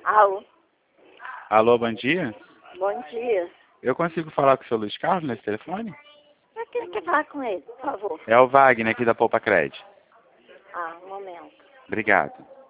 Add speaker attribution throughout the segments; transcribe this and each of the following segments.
Speaker 1: Alô,
Speaker 2: Alô, bom dia.
Speaker 1: bom dia.
Speaker 2: Eu consigo falar com o seu Luiz Carlos nesse telefone?
Speaker 1: Eu queria que falar com ele, por favor.
Speaker 2: É o Wagner aqui da Poupa Cred.
Speaker 1: Ah, um momento.
Speaker 2: Obrigado.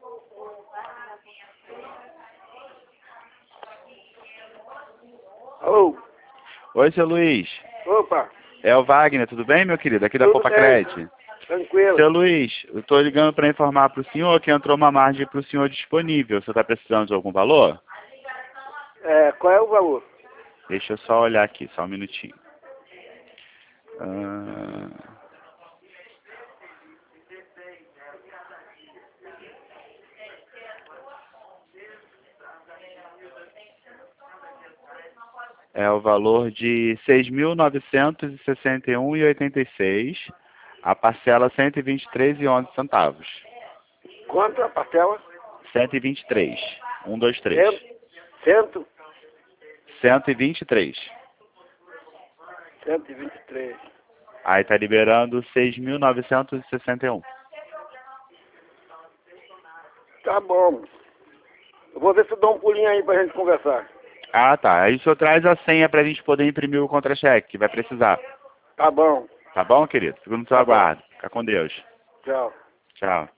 Speaker 3: Alô?
Speaker 2: Oi, seu Luiz.
Speaker 3: Opa,
Speaker 2: É o Wagner, tudo bem, meu querido? Aqui da
Speaker 3: Tudo
Speaker 2: Poupa
Speaker 3: bem.
Speaker 2: Cred.
Speaker 3: tranquilo.
Speaker 2: Seu Luiz, eu estou ligando para informar para o senhor que entrou uma margem para o senhor disponível. Você está precisando de algum valor?
Speaker 3: Qual é o valor?
Speaker 2: Deixa eu só olhar aqui, só um minutinho. Ah, É o valor de R$ 6.961,86. A parcela R$ 123,11.
Speaker 3: Quanto a parcela?
Speaker 2: 123. 123.
Speaker 3: Cento?
Speaker 2: 123.
Speaker 3: 123.
Speaker 2: Aí tá liberando 6.961.
Speaker 3: Tá bom. Eu vou ver se eu dou um pulinho aí pra gente conversar.
Speaker 2: Ah, tá. Aí o senhor traz a senha pra gente poder imprimir o contra-cheque, que vai precisar.
Speaker 3: Tá bom.
Speaker 2: Tá bom, querido? Fico no seu
Speaker 3: Tá bom.
Speaker 2: aguardo. Fica com Deus.
Speaker 3: Tchau.
Speaker 2: Tchau.